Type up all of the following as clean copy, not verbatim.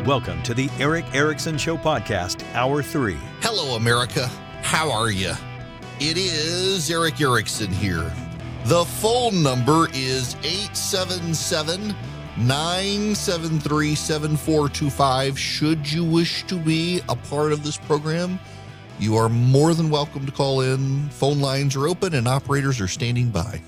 Welcome to the Erick Erickson Show Podcast, Hour 3. Hello, America. How are you? It is Erick Erickson here. The phone number is 877-973-7425. Should you wish to be a part of this program, you are more than welcome to call in. Phone lines are open and operators are standing by.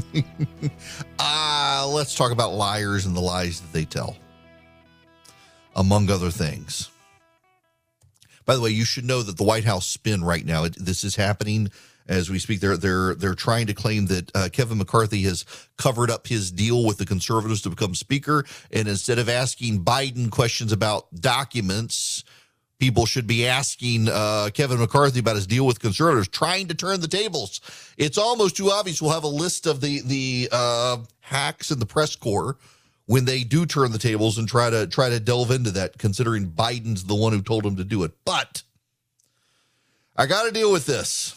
Let's talk about liars and the lies that they tell, among other things. By the way, you should know that the White House spin right now, this is happening as we speak. They're trying to claim that Kevin McCarthy has covered up his deal with the conservatives to become speaker, and instead of asking Biden questions about documents, people should be asking Kevin McCarthy about his deal with conservatives, trying to turn the tables. It's almost too obvious. We'll have a list of the hacks in the press corps when they do turn the tables and try to delve into that, considering Biden's the one who told him to do it. But I got to deal with this.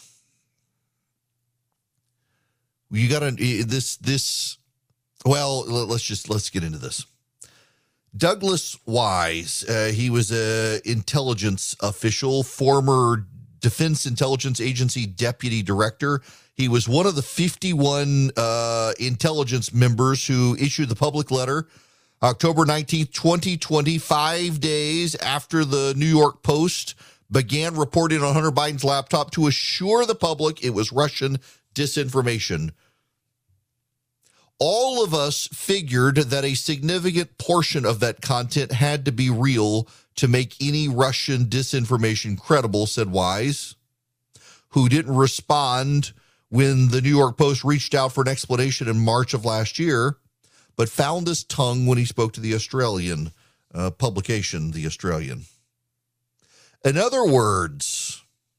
You got to this. Well, let's get into this. Douglas Wise, he was an intelligence official, former Defense Intelligence Agency deputy director. He was one of the 51 intelligence members who issued the public letter October 19th, 2020, 5 days after the New York Post began reporting on Hunter Biden's laptop to assure the public it was Russian disinformation. All of us figured that a significant portion of that content had to be real to make any Russian disinformation credible, said Wise, who didn't respond when the New York Post reached out for an explanation in March of last year, but found his tongue when he spoke to the Australian publication, The Australian. In other words,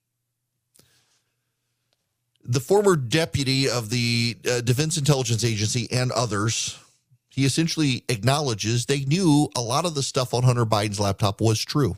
the former deputy of the Defense Intelligence Agency and others, he essentially acknowledges they knew a lot of the stuff on Hunter Biden's laptop was true.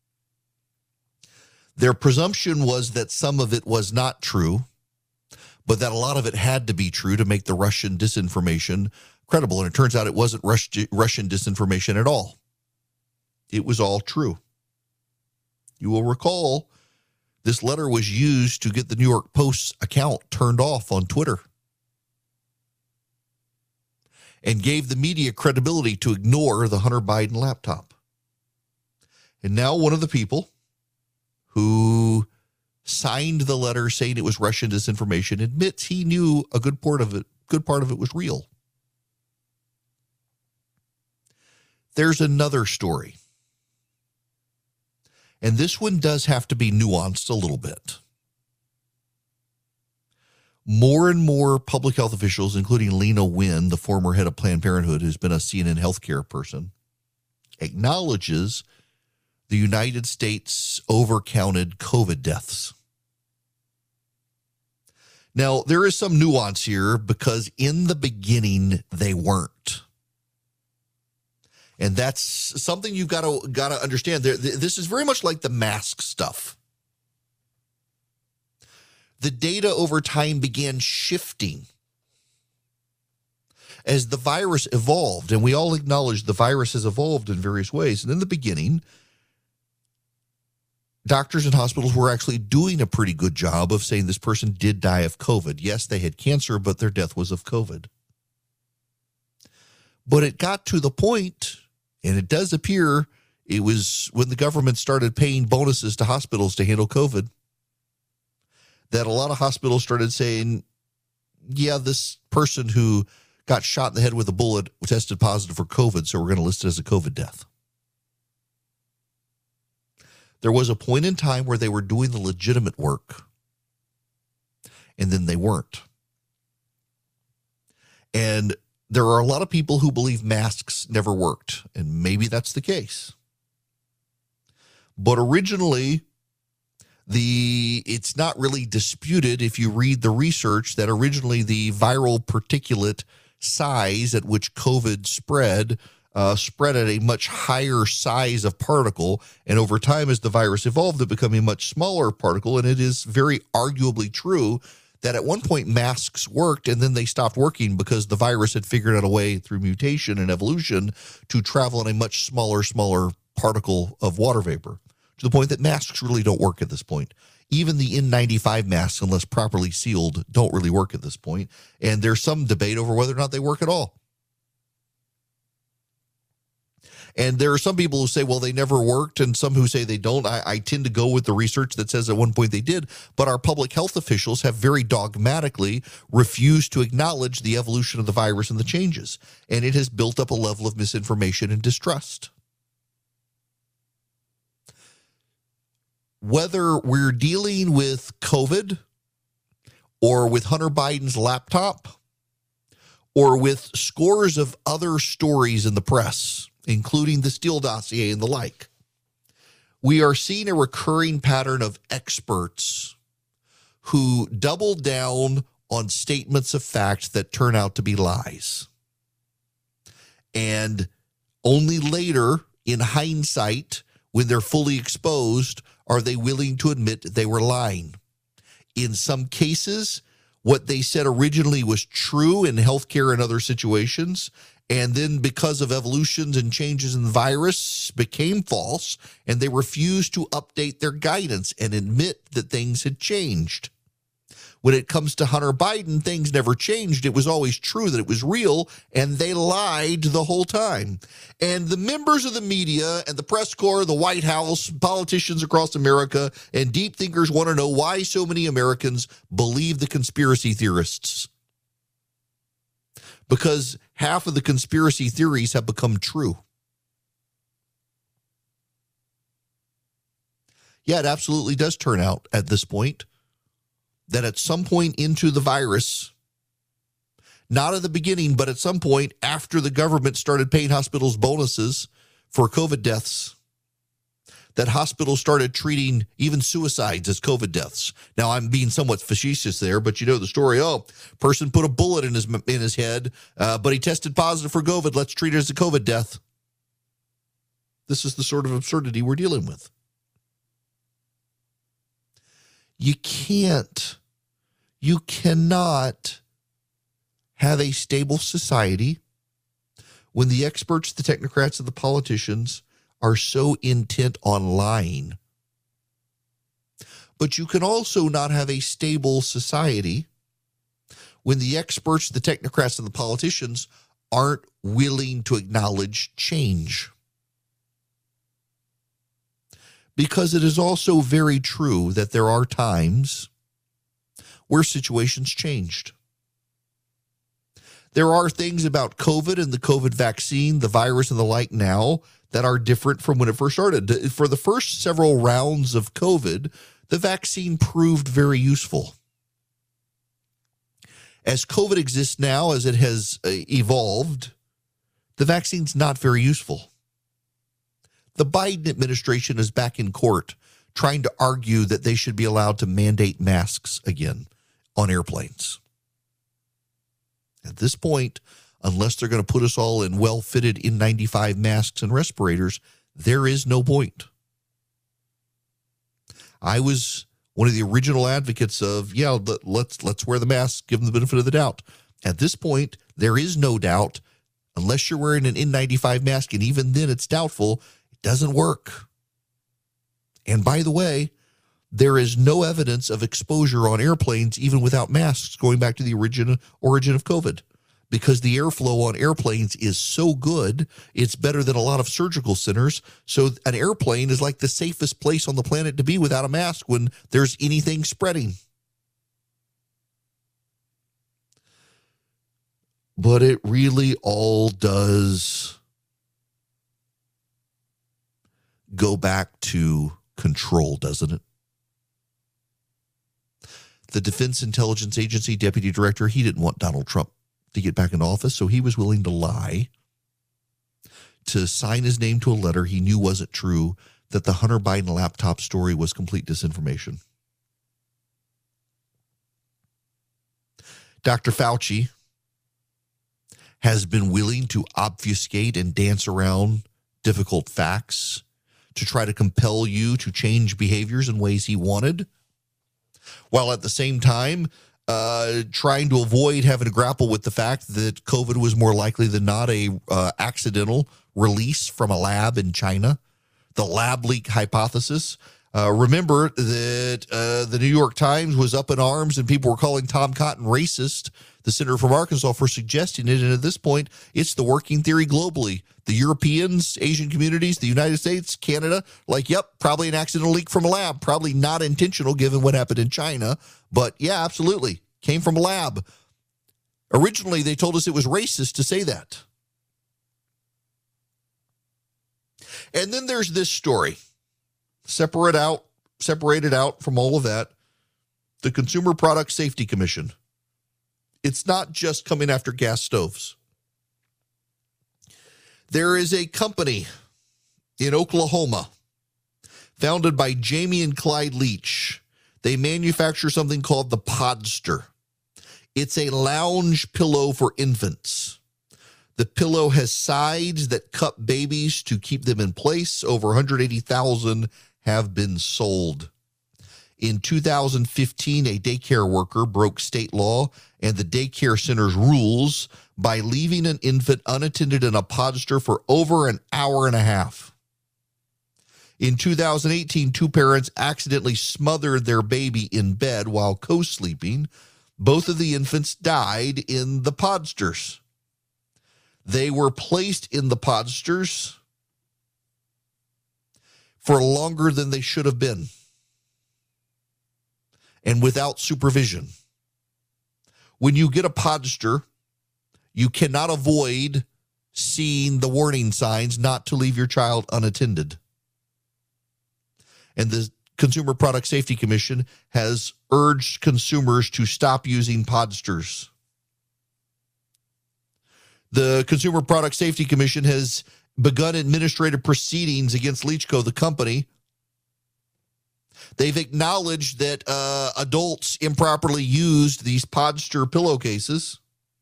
Their presumption was that some of it was not true, but that a lot of it had to be true to make the Russian disinformation credible. And it turns out it wasn't Russian disinformation at all. It was all true. You will recall this letter was used to get the New York Post's account turned off on Twitter and gave the media credibility to ignore the Hunter Biden laptop. And now one of the people who signed the letter saying it was Russian disinformation admits he knew a good part of it was real. There's another story. And this one does have to be nuanced a little bit. More and more public health officials, including Lena Wynn, the former head of Planned Parenthood, who's been a CNN healthcare person, acknowledges the United States overcounted COVID deaths. Now, there is some nuance here because in the beginning, they weren't. And that's something you've got to understand. This is very much like the mask stuff. The data over time began shifting as the virus evolved, and we all acknowledge the virus has evolved in various ways. And in the beginning, doctors and hospitals were actually doing a pretty good job of saying this person did die of COVID. Yes, they had cancer, but their death was of COVID. But it got to the point, and it does appear it was when the government started paying bonuses to hospitals to handle COVID, that a lot of hospitals started saying, yeah, this person who got shot in the head with a bullet tested positive for COVID, so we're going to list it as a COVID death. There was a point in time where they were doing the legitimate work, and then they weren't. And there are a lot of people who believe masks never worked, and maybe that's the case. But originally, it's not really disputed if you read the research that originally the viral particulate size at which COVID spread at a much higher size of particle, and over time as the virus evolved, it became a much smaller particle, and it is very arguably true that at one point masks worked and then they stopped working because the virus had figured out a way through mutation and evolution to travel in a much smaller particle of water vapor, to the point that masks really don't work at this point. Even the N95 masks, unless properly sealed, don't really work at this point. And there's some debate over whether or not they work at all. And there are some people who say, well, they never worked, and some who say they don't. I tend to go with the research that says at one point they did, but our public health officials have very dogmatically refused to acknowledge the evolution of the virus and the changes. And it has built up a level of misinformation and distrust. Whether we're dealing with COVID or with Hunter Biden's laptop or with scores of other stories in the press, including the Steele dossier and the like, we are seeing a recurring pattern of experts who double down on statements of fact that turn out to be lies. And only later, in hindsight, when they're fully exposed, are they willing to admit they were lying. In some cases, what they said originally was true in healthcare and other situations, and then because of evolutions and changes in the virus became false, and they refused to update their guidance and admit that things had changed. When it comes to Hunter Biden, things never changed. It was always true that it was real, and they lied the whole time. And the members of the media and the press corps, the White House, politicians across America, and deep thinkers want to know why so many Americans believe the conspiracy theorists. Because half of the conspiracy theories have become true. Yeah, it absolutely does turn out at this point that at some point into the virus, not at the beginning, but at some point after the government started paying hospitals bonuses for COVID deaths, that hospitals started treating even suicides as COVID deaths. Now, I'm being somewhat facetious there, but you know the story. Oh, person put a bullet in his head, but he tested positive for COVID. Let's treat it as a COVID death. This is the sort of absurdity we're dealing with. You cannot have a stable society when the experts, the technocrats, and the politicians are so intent on lying. But you can also not have a stable society when the experts, the technocrats, and the politicians aren't willing to acknowledge change. Because it is also very true that there are times where situations changed. There are things about COVID and the COVID vaccine, the virus and the like now that are different from when it first started. For the first several rounds of COVID, the vaccine proved very useful. As COVID exists now, as it has evolved, the vaccine's not very useful. The Biden administration is back in court trying to argue that they should be allowed to mandate masks again on airplanes. At this point, unless they're going to put us all in well-fitted N95 masks and respirators, there is no point. I was one of the original advocates of, let's wear the mask, give them the benefit of the doubt. At this point, there is no doubt, unless you're wearing an N95 mask, and even then it's doubtful, it doesn't work. And by the way, there is no evidence of exposure on airplanes, even without masks, going back to the origin of COVID, because the airflow on airplanes is so good, it's better than a lot of surgical centers. So an airplane is like the safest place on the planet to be without a mask when there's anything spreading. But it really all does go back to control, doesn't it? The Defense Intelligence Agency deputy director, he didn't want Donald Trump to get back into office, so he was willing to lie, to sign his name to a letter he knew wasn't true, that the Hunter Biden laptop story was complete disinformation. Dr. Fauci has been willing to obfuscate and dance around difficult facts to try to compel you to change behaviors in ways he wanted, while at the same time trying to avoid having to grapple with the fact that COVID was more likely than not a accidental release from a lab in China the lab leak hypothesis. Remember that the New York Times was up in arms and people were calling Tom Cotton racist, the senator from Arkansas, for suggesting it. And at this point, it's the working theory globally. The Europeans, Asian communities, the United States, Canada, like, yep, probably an accidental leak from a lab. Probably not intentional given what happened in China. But yeah, absolutely. Came from a lab. Originally, they told us it was racist to say that. And then there's this story. Separated out from all of that, the Consumer Product Safety Commission. It's not just coming after gas stoves. There is a company in Oklahoma founded by Jamie and Clyde Leach. They manufacture something called the Podster. It's a lounge pillow for infants. The pillow has sides that cup babies to keep them in place. Over 180,000 have been sold. In 2015, a daycare worker broke state law and the daycare center's rules by leaving an infant unattended in a Podster for over an hour and a half. In 2018, two parents accidentally smothered their baby in bed while co-sleeping. Both of the infants died in the Podsters. They were placed in the Podsters for longer than they should have been, and without supervision. When you get a Podster, you cannot avoid seeing the warning signs not to leave your child unattended. And the Consumer Product Safety Commission has urged consumers to stop using Podsters. The Consumer Product Safety Commission has begun administrative proceedings against Leachco, the company. They've acknowledged that adults improperly used these Podster pillowcases.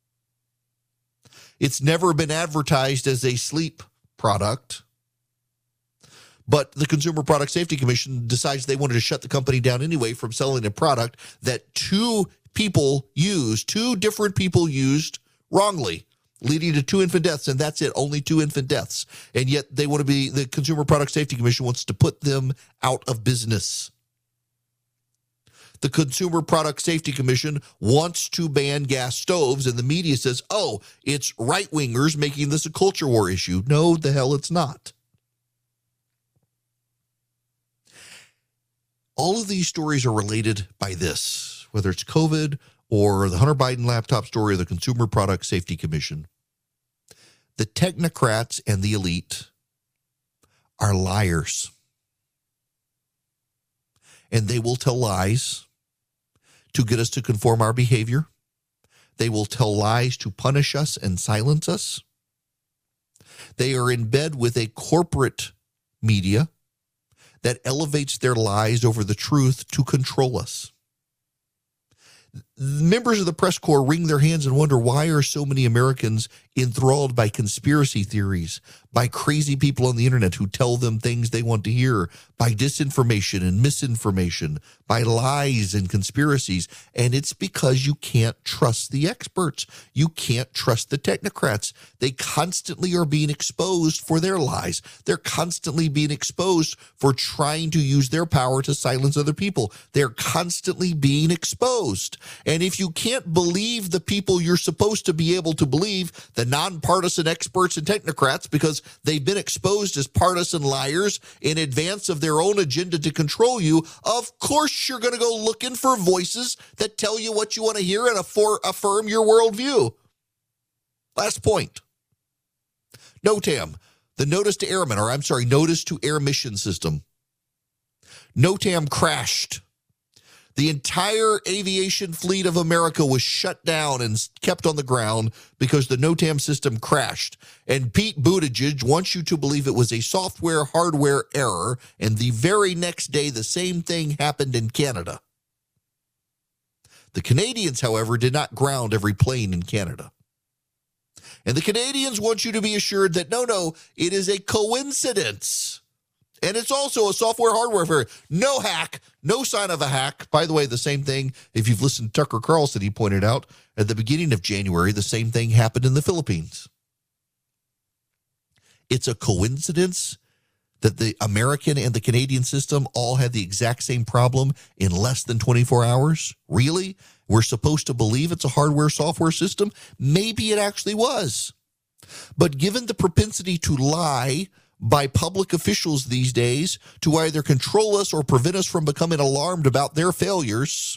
It's never been advertised as a sleep product. But the Consumer Product Safety Commission decides they wanted to shut the company down anyway from selling a product that two different people used wrongly, leading to 2 infant deaths, and that's it, only 2 infant deaths. And yet the Consumer Product Safety Commission wants to put them out of business. The Consumer Product Safety Commission wants to ban gas stoves, and the media says, oh, it's right-wingers making this a culture war issue. No, the hell it's not. All of these stories are related by this, whether it's COVID or the Hunter Biden laptop story or the Consumer Product Safety Commission. The technocrats and the elite are liars. And they will tell lies to get us to conform our behavior. They will tell lies to punish us and silence us. They are in bed with a corporate media that elevates their lies over the truth to control us. Members of the press corps wring their hands and wonder, why are so many Americans enthralled by conspiracy theories, by crazy people on the internet who tell them things they want to hear, by disinformation and misinformation, by lies and conspiracies? And it's because you can't trust the experts. You can't trust the technocrats. They constantly are being exposed for their lies. They're constantly being exposed for trying to use their power to silence other people. They're constantly being exposed. And if you can't believe the people you're supposed to be able to believe, the nonpartisan experts and technocrats, because they've been exposed as partisan liars in advance of their own agenda to control you, of course you're going to go looking for voices that tell you what you want to hear and affirm your worldview. Last point. NOTAM, the Notice to Air Mission System. NOTAM crashed. The entire aviation fleet of America was shut down and kept on the ground because the NOTAM system crashed. And Pete Buttigieg wants you to believe it was a software hardware error. And the very next day, the same thing happened in Canada. The Canadians, however, did not ground every plane in Canada. And the Canadians want you to be assured that, no, it is a coincidence. And it's also a software hardware failure. No hack, no sign of a hack. By the way, the same thing, if you've listened to Tucker Carlson, he pointed out at the beginning of January, the same thing happened in the Philippines. It's a coincidence that the American and the Canadian system all had the exact same problem in less than 24 hours? Really? We're supposed to believe it's a hardware-software system? Maybe it actually was. But given the propensity to lie by public officials these days to either control us or prevent us from becoming alarmed about their failures,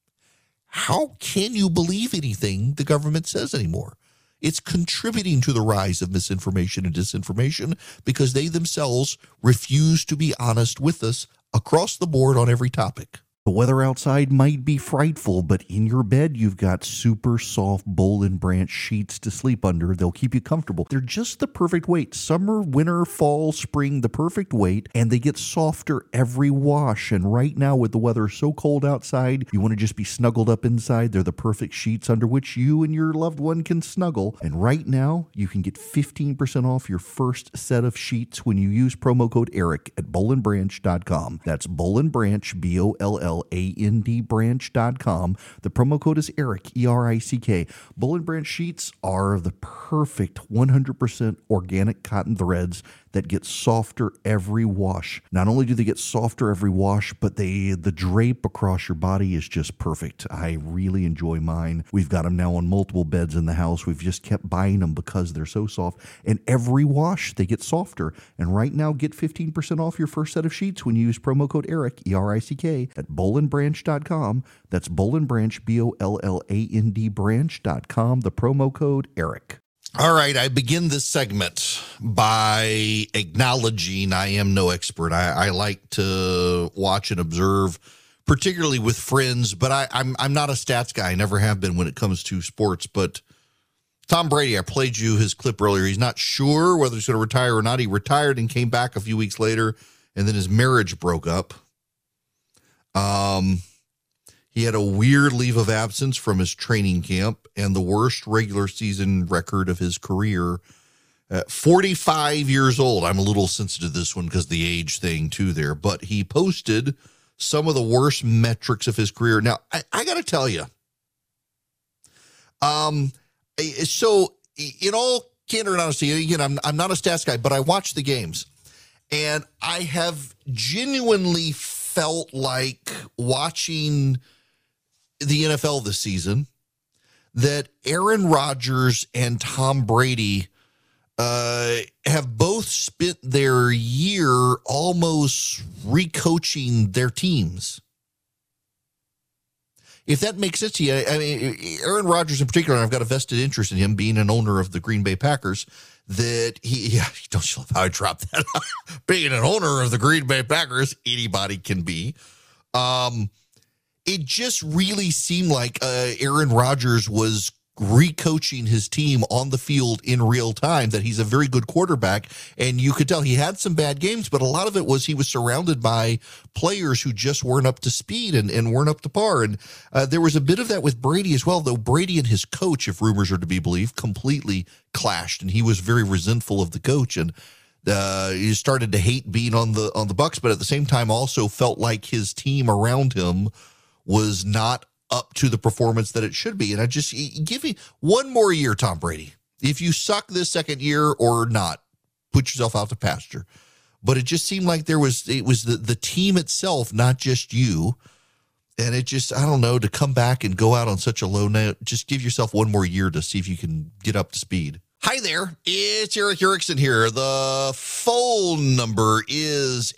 how can you believe anything the government says anymore? It's contributing to the rise of misinformation and disinformation because they themselves refuse to be honest with us across the board on every topic. The weather outside might be frightful, but in your bed, you've got super soft Boll and Branch sheets to sleep under. They'll keep you comfortable. They're just the perfect weight. Summer, winter, fall, spring, the perfect weight, and they get softer every wash. And right now, with the weather so cold outside, you want to just be snuggled up inside. They're the perfect sheets under which you and your loved one can snuggle. And right now, you can get 15% off your first set of sheets when you use promo code ERIC at bollandbranch.com. That's Boll and Branch, BOLLAND branch.com. The promo code is ERIC, ERICK. Boll and Branch sheets are the perfect 100% organic cotton threads that get softer every wash. Not only do they get softer every wash, but the drape across your body is just perfect. I really enjoy mine. We've got them now on multiple beds in the house. We've just kept buying them because they're so soft. And every wash, they get softer. And right now, get 15% off your first set of sheets when you use promo code ERIC, ERICK, at bollandbranch.com. That's Boll and Branch, BOLLAND branch.com. The promo code ERIC. All right, I begin this segment by acknowledging I am no expert. I like to watch and observe, particularly with friends, but I'm not a stats guy. I never have been when it comes to sports. But Tom Brady, I played you his clip earlier. He's not sure whether he's going to retire or not. He retired and came back a few weeks later, and then his marriage broke up. He had a weird leave of absence from his training camp and the worst regular season record of his career. 45 years old. I'm a little sensitive to this one because the age thing too there, but he posted some of the worst metrics of his career. Now, I got to tell you, so in all candor and honesty, again, I'm not a stats guy, but I watch the games, and I have genuinely felt like watching the NFL this season that Aaron Rodgers and Tom Brady have both spent their year almost recoaching their teams. If that makes sense to you, I mean, Aaron Rodgers in particular, and I've got a vested interest in him being an owner of the Green Bay Packers, that don't you love how I dropped that? Being an owner of the Green Bay Packers, anybody can be. It just really seemed like Aaron Rodgers was recoaching his team on the field in real time, that he's a very good quarterback. And you could tell he had some bad games, but a lot of it was he was surrounded by players who just weren't up to speed and weren't up to par. And there was a bit of that with Brady as well, though Brady and his coach, if rumors are to be believed, completely clashed. And he was very resentful of the coach. And he started to hate being on the Bucs, but at the same time also felt like his team around him was not up to the performance that it should be. And I just give me one more year, Tom Brady. If you suck this second year or not, put yourself out to pasture. But it just seemed like it was the team itself, not just you. And it just, I don't know, to come back and go out on such a low note, just give yourself one more year to see if you can get up to speed. Hi there, it's Eric Erickson here. The phone number is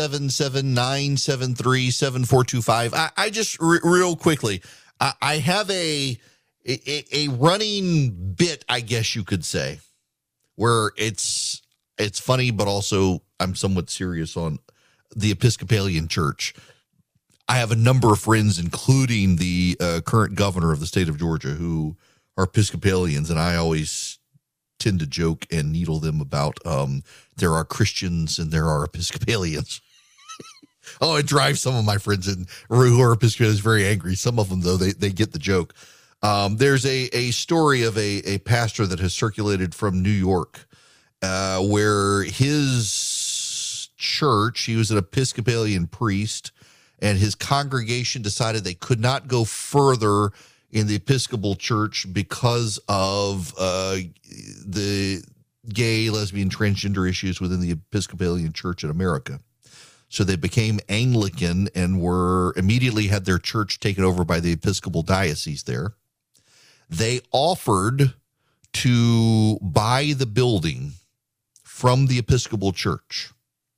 877-973-7425. I just, real quickly, I have a running bit, I guess you could say, where it's funny, but also I'm somewhat serious on the Episcopalian Church. I have a number of friends, including the current governor of the state of Georgia, who are Episcopalians, and I always tend to joke and needle them about there are Christians and there are Episcopalians. Oh, it drives some of my friends who are Episcopalians very angry. Some of them, though, they get the joke. There's a story of a pastor that has circulated from New York where his church, he was an Episcopalian priest, and his congregation decided they could not go further in the Episcopal Church because of the gay, lesbian, transgender issues within the Episcopalian Church in America. So they became Anglican and were immediately had their church taken over by the Episcopal diocese there. They offered to buy the building from the Episcopal Church.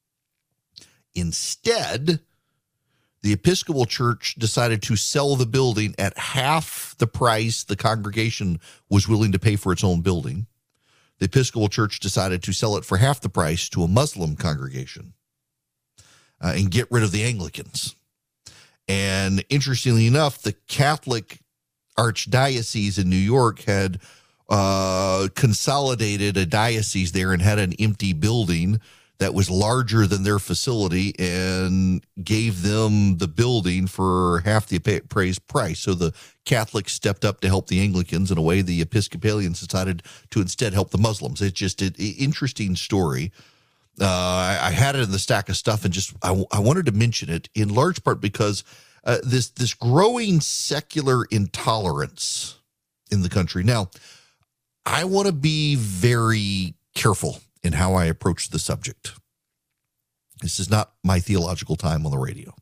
Instead, the Episcopal Church decided to sell the building at half the price the congregation was willing to pay for its own building. The Episcopal Church decided to sell it for half the price to a Muslim congregation and get rid of the Anglicans. And interestingly enough, the Catholic Archdiocese in New York had consolidated a diocese there and had an empty building that was larger than their facility and gave them the building for half the appraised price. So the Catholics stepped up to help the Anglicans in a way the Episcopalians decided to instead help the Muslims. It's just an interesting story. I had it in the stack of stuff and just I wanted to mention it in large part because this growing secular intolerance in the country. Now, I want to be very careful in how I approach the subject. This is not my theological time on the radio.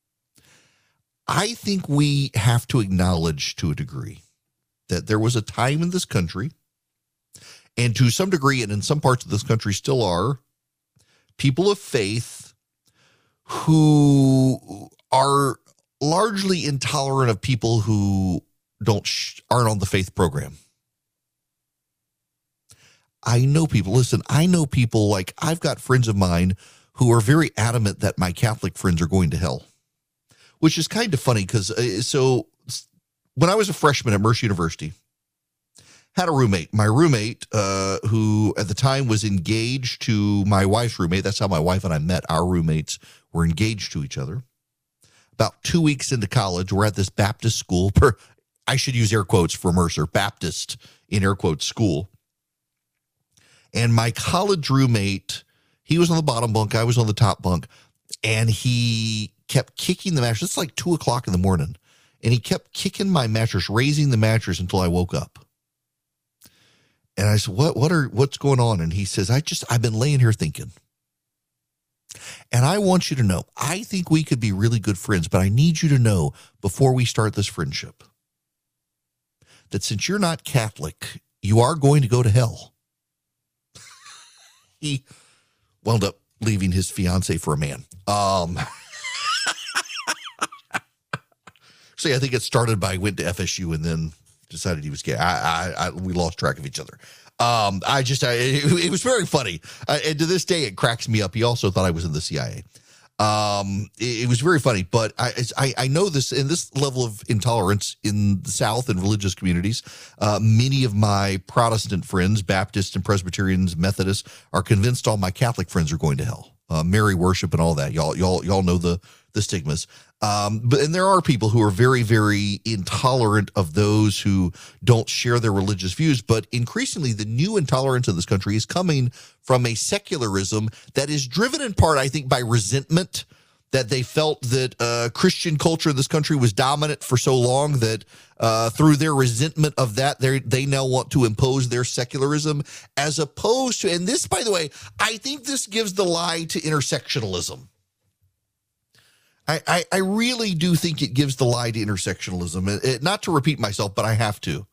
I think we have to acknowledge to a degree that there was a time in this country, and to some degree, and in some parts of this country still are, people of faith who are largely intolerant of people who aren't on the faith program. I know people, listen, I know people like I've got friends of mine who are very adamant that my Catholic friends are going to hell, which is kind of funny because so when I was a freshman at Mercy University, had a roommate. My roommate, who at the time was engaged to my wife's roommate. That's how my wife and I met. Our roommates were engaged to each other. About 2 weeks into college, we're at this Baptist school. I should use air quotes for Mercer, Baptist in air quotes school. And my college roommate, he was on the bottom bunk, I was on the top bunk, and he kept kicking the mattress. It's like 2 o'clock in the morning, and he kept kicking my mattress, raising the mattress until I woke up. And I said, what's going on? And he says, I've been laying here thinking. And I want you to know, I think we could be really good friends, but I need you to know before we start this friendship that since you're not Catholic, you are going to go to hell. He wound up leaving his fiance for a man. See, I think it started by went to FSU and then decided he was gay. We lost track of each other. It was very funny. And to this day, it cracks me up. He also thought I was in the CIA. It was very funny, but I know this in this level of intolerance in the South and religious communities. Many of my Protestant friends, Baptists and Presbyterians, Methodists, are convinced all my Catholic friends are going to hell. Mary worship and all that. Y'all know the stigmas. And there are people who are very, very intolerant of those who don't share their religious views. But increasingly, the new intolerance in this country is coming from a secularism that is driven in part, I think, by resentment that they felt that Christian culture in this country was dominant for so long that through their resentment of that, they now want to impose their secularism as opposed to, and this, by the way, I think this gives the lie to intersectionalism. I really do think it gives the lie to intersectionalism. Not to repeat myself, but I have to.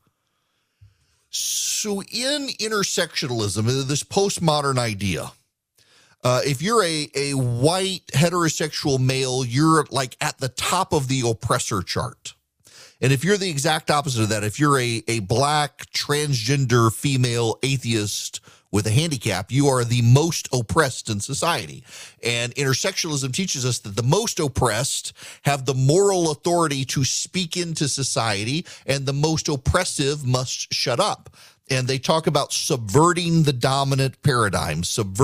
So in intersectionalism, this postmodern idea, if you're a white heterosexual male, you're like at the top of the oppressor chart. And if you're the exact opposite of that, if you're a black transgender female atheist with a handicap, you are the most oppressed in society. And intersectionalism teaches us that the most oppressed have the moral authority to speak into society, and the most oppressive must shut up. And they talk about subverting the dominant paradigm,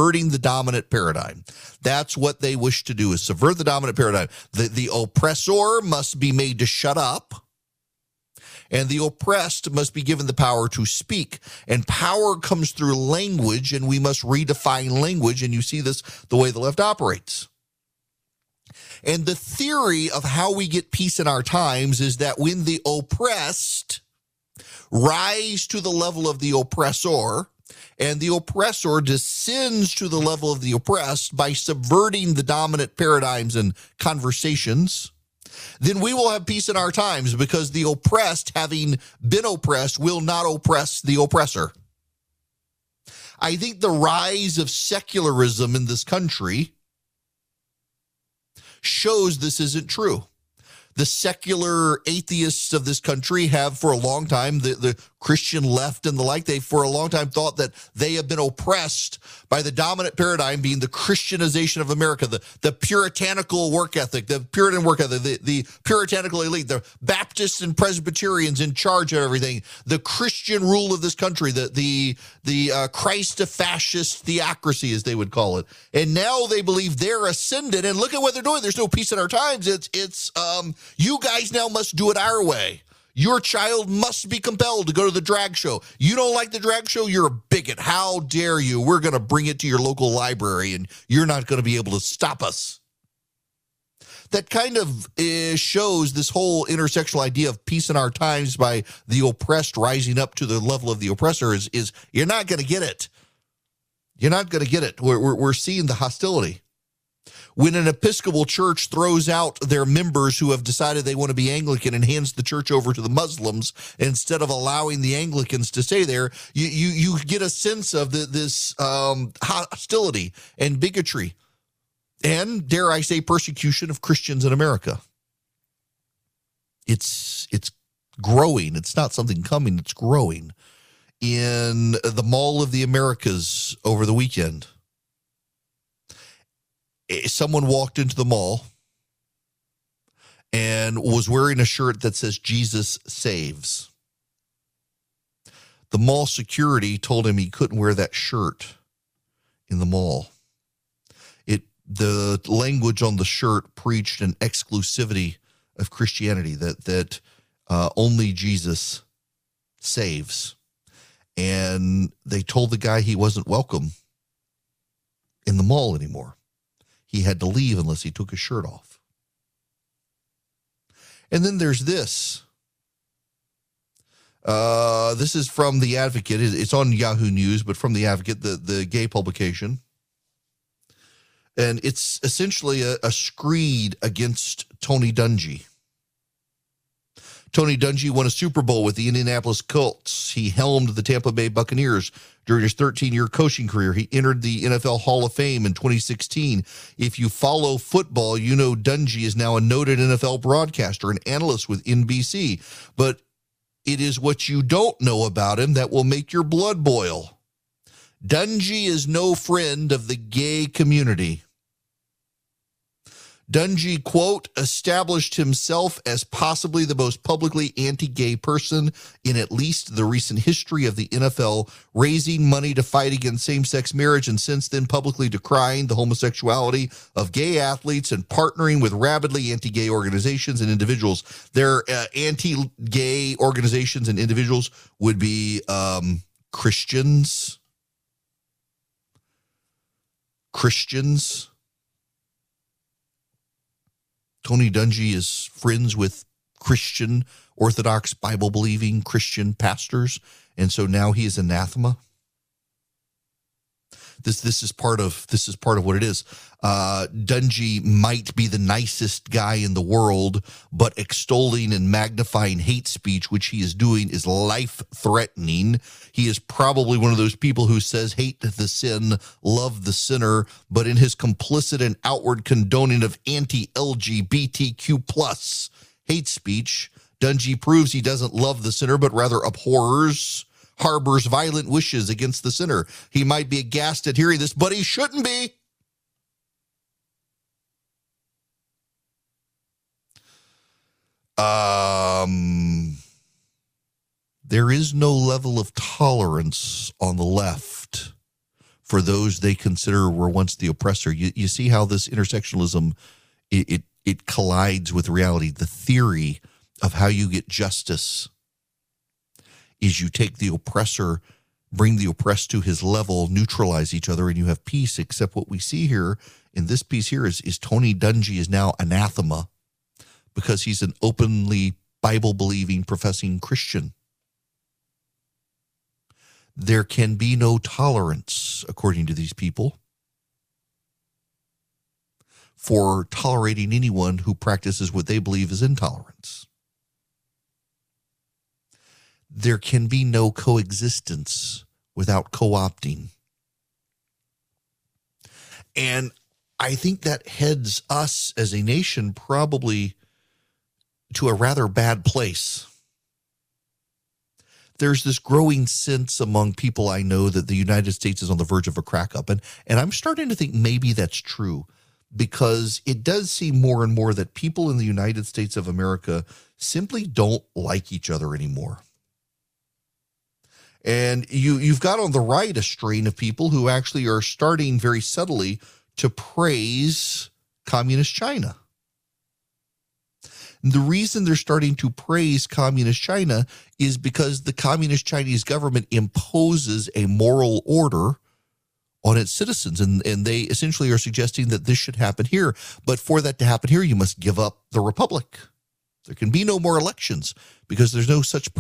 That's what they wish to do, is subvert the dominant paradigm. The oppressor must be made to shut up, and the oppressed must be given the power to speak. And power comes through language, and we must redefine language. And you see this the way the left operates. And the theory of how we get peace in our times is that when the oppressed rise to the level of the oppressor and the oppressor descends to the level of the oppressed by subverting the dominant paradigms and conversations, then we will have peace in our times, because the oppressed, having been oppressed, will not oppress the oppressor. I think the rise of secularism in this country shows this isn't true. The secular atheists of this country have for a long time, the Christian left and the like, they for a long time thought that they have been oppressed by the dominant paradigm being the Christianization of America, the puritanical work ethic, the Puritan work ethic, the puritanical elite, the Baptists and Presbyterians in charge of everything, the Christian rule of this country, the Christ-fascist theocracy, as they would call it. And now they believe they're ascended, and look at what they're doing. There's no peace in our times. It's you guys now must do it our way. Your child must be compelled to go to the drag show. You don't like the drag show? You're a bigot. How dare you? We're going to bring it to your local library, and you're not going to be able to stop us. That kind of shows this whole intersectional idea of peace in our times by the oppressed rising up to the level of the oppressor is you're not going to get it. You're not going to get it. We're seeing the hostility. When an Episcopal church throws out their members who have decided they want to be Anglican and hands the church over to the Muslims instead of allowing the Anglicans to stay there, you get a sense of this hostility and bigotry and, dare I say, persecution of Christians in America. It's growing. It's not something coming. It's growing. In the Mall of the Americas over the weekend, someone walked into the mall and was wearing a shirt that says Jesus Saves. The mall security told him he couldn't wear that shirt in the mall. The language on the shirt preached an exclusivity of Christianity, that only Jesus saves. And they told the guy he wasn't welcome in the mall anymore. He had to leave unless he took his shirt off. And then there's this. This is from The Advocate. It's on Yahoo News, but from The Advocate, the gay publication. And it's essentially a screed against Tony Dungy. Tony Dungy won a Super Bowl with the Indianapolis Colts. He helmed the Tampa Bay Buccaneers during his 13-year coaching career. He entered the NFL Hall of Fame in 2016. If you follow football, you know Dungy is now a noted NFL broadcaster and analyst with NBC. But it is what you don't know about him that will make your blood boil. Dungy is no friend of the gay community. Dungy, quote, established himself as possibly the most publicly anti-gay person in at least the recent history of the NFL, raising money to fight against same-sex marriage and since then publicly decrying the homosexuality of gay athletes and partnering with rabidly anti-gay organizations and individuals. Their anti-gay organizations and individuals would be Christians. Tony Dungy is friends with Christian, Orthodox, Bible-believing Christian pastors, and so now he is anathema. This is part of what it is. Dungy might be the nicest guy in the world, but extolling and magnifying hate speech, which he is doing, is life-threatening. He is probably one of those people who says, hate the sin, love the sinner, but in his complicit and outward condoning of anti-LGBTQ plus hate speech, Dungy proves he doesn't love the sinner, but rather harbors violent wishes against the sinner. He might be aghast at hearing this, but he shouldn't be. There is no level of tolerance on the left for those they consider were once the oppressor. You see how this intersectionalism, it collides with reality. The theory of how you get justice is you take the oppressor, bring the oppressed to his level, neutralize each other, and you have peace. Except what we see here in this piece here is Tony Dungy is now anathema because he's an openly Bible-believing, professing Christian. There can be no tolerance, according to these people, for tolerating anyone who practices what they believe is intolerance. There can be no coexistence without co-opting. And I think that heads us as a nation probably to a rather bad place. There's this growing sense among people I know that the United States is on the verge of a crack up. And I'm starting to think maybe that's true, because it does seem more and more that people in the United States of America simply don't like each other anymore. And you've got on the right a strain of people who actually are starting very subtly to praise communist China. The reason they're starting to praise communist China is because the communist Chinese government imposes a moral order on its citizens, and they essentially are suggesting that this should happen here. But for that to happen here, you must give up the republic. There can be no more elections because there's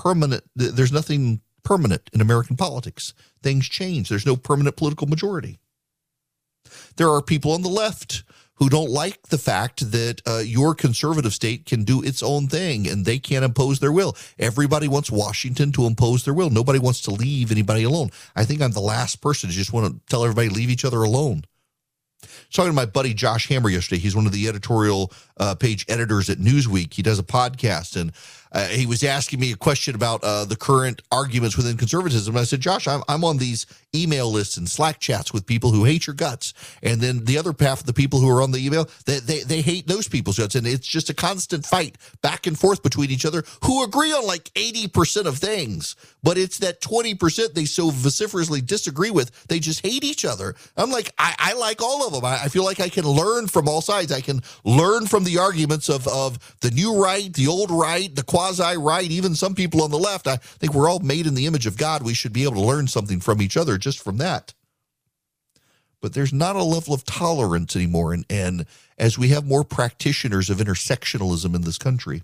nothing permanent in American politics. Things change. There's no permanent political majority. There are people on the left who don't like the fact that your conservative state can do its own thing and they can't impose their will. Everybody wants Washington to impose their will. Nobody wants to leave anybody alone. I think I'm the last person to just want to tell everybody leave each other alone. I was talking to my buddy Josh Hammer yesterday. He's one of the editorial page editors at Newsweek. He does a podcast, and he was asking me a question about the current arguments within conservatism. And I said, Josh, I'm on these email lists and Slack chats with people who hate your guts. And then the other half of the people who are on the email, they hate those people's guts. And it's just a constant fight back and forth between each other who agree on like 80% of things. But it's that 20% they so vociferously disagree with. They just hate each other. I'm like, I like all of them. I feel like I can learn from all sides. I can learn from the arguments of the new right, the old right, the quasi-right, even some people on the left. I think we're all made in the image of God. We should be able to learn something from each other just from that. But there's not a level of tolerance anymore. And as we have more practitioners of intersectionalism in this country,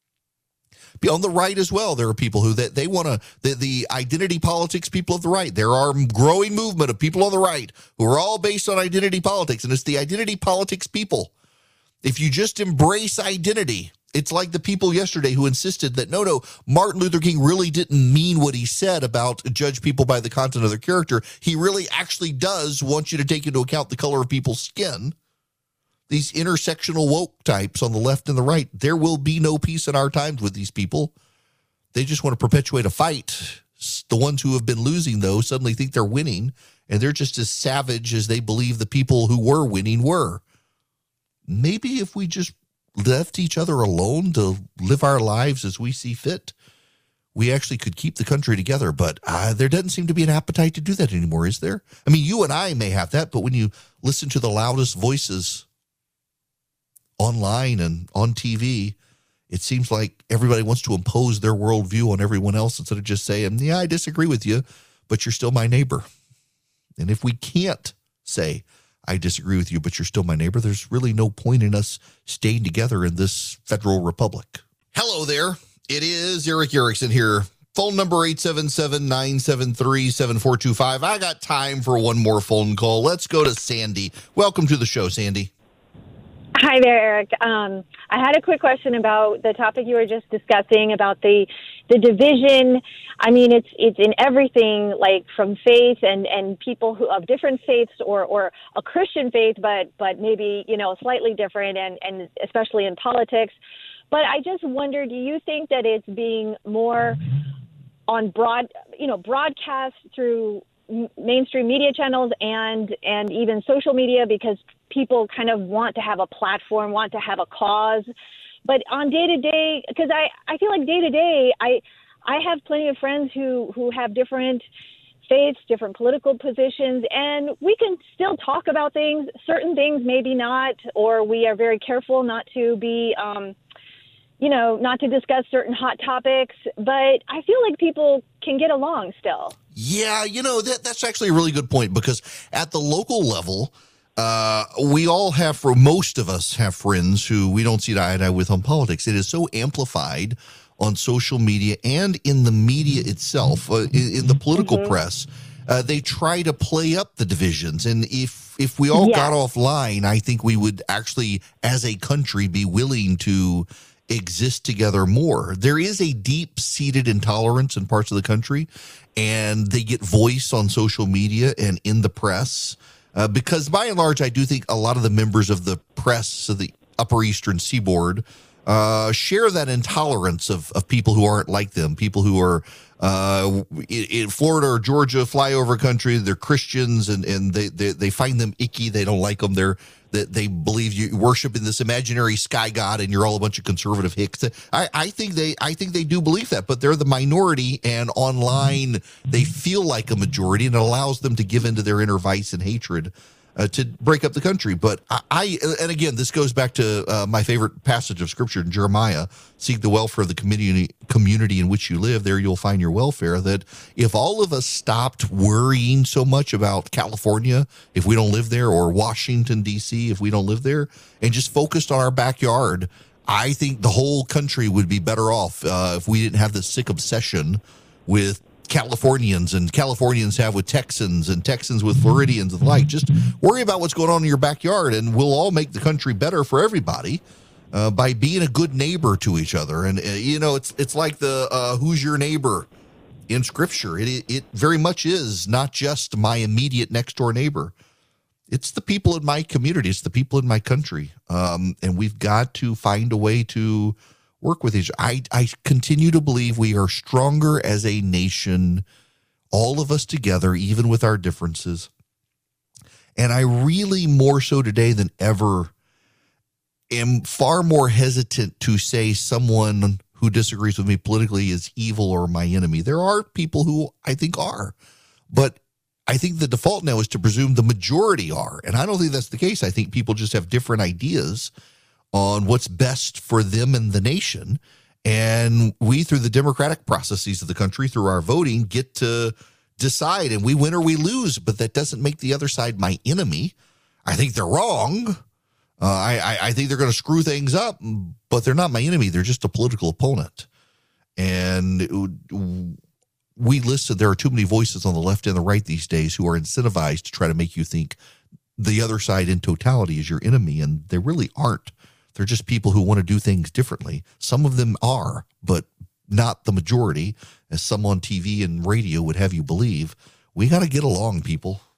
on the right as well, there are people who they want to, the identity politics people of the right. There are a growing movement of people on the right who are all based on identity politics. And it's the identity politics people. If you just embrace identity, it's like the people yesterday who insisted that, no, Martin Luther King really didn't mean what he said about judge people by the content of their character. He really actually does want you to take into account the color of people's skin. These intersectional woke types on the left and the right, there will be no peace in our times with these people. They just want to perpetuate a fight. The ones who have been losing, though, suddenly think they're winning, and they're just as savage as they believe the people who were winning were. Maybe if we just left each other alone to live our lives as we see fit, we actually could keep the country together. But there doesn't seem to be an appetite to do that anymore, is there? I mean, you and I may have that, but when you listen to the loudest voices online and on TV, it seems like everybody wants to impose their worldview on everyone else instead of just saying, yeah, I disagree with you, but you're still my neighbor. And if we can't say, I disagree with you, but you're still my neighbor, there's really no point in us staying together in this federal republic. Hello there. It is Erick Erickson here. Phone number 877-973-7425. I got time for one more phone call. Let's go to Sandy. Welcome to the show, Sandy. Hi there, Eric. I had a quick question about the topic you were just discussing about the division. I mean, it's in everything, like from faith and people who of different faiths or a Christian faith, but maybe, slightly different and especially in politics. But I just wonder, do you think that it's being more on broadcast through mainstream media channels and even social media, because people kind of want to have a platform, want to have a cause, but on day-to-day, because I feel like day-to-day, I have plenty of friends who have different faiths, different political positions, and we can still talk about things, certain things maybe not, or we are very careful not to be, not to discuss certain hot topics, but I feel like people can get along still. Yeah, that's actually a really good point, because at the local level, we all most of us have friends who we don't see eye to eye with on politics. It is so amplified on social media and in the media itself, in the political press. They try to play up the divisions. And if we all got offline, I think we would actually, as a country, be willing to exist together more. There is a deep-seated intolerance in parts of the country, and they get voice on social media and in the press. Because by and large, I do think a lot of the members of the press of the Upper Eastern Seaboard share that intolerance of people who aren't like them, people who are in Florida or Georgia, flyover country. They're Christians, and they find them icky. They don't like them. They believe you worship in this imaginary sky god, and you're all a bunch of conservative hicks. I think they do believe that, but they're the minority, and online they feel like a majority, and it allows them to give into their inner vice and hatred to break up the country. But and again, this goes back to my favorite passage of scripture in Jeremiah: seek the welfare of the community in which you live, there you'll find your welfare. That if all of us stopped worrying so much about California, if we don't live there, or Washington, D.C., if we don't live there, and just focused on our backyard, I think the whole country would be better off if we didn't have this sick obsession with Californians, and Californians have with Texans, and Texans with Floridians and the like. Just worry about what's going on in your backyard, and we'll all make the country better for everybody by being a good neighbor to each other. And it's like the who's your neighbor in Scripture. It very much is not just my immediate next door neighbor. It's the people in my community. It's the people in my country, and we've got to find a way to work with each other. I continue to believe we are stronger as a nation, all of us together, even with our differences. And I really, more so today than ever, am far more hesitant to say someone who disagrees with me politically is evil or my enemy. There are people who I think are, but I think the default now is to presume the majority are. And I don't think that's the case. I think people just have different ideas on what's best for them and the nation. And we, through the democratic processes of the country, through our voting, get to decide, and we win or we lose, but that doesn't make the other side my enemy. I think they're wrong. I think they're going to screw things up, but they're not my enemy. They're just a political opponent. And we listen, there are too many voices on the left and the right these days who are incentivized to try to make you think the other side in totality is your enemy, and they really aren't. They're just people who want to do things differently. Some of them are, but not the majority, as some on TV and radio would have you believe. We got to get along, people.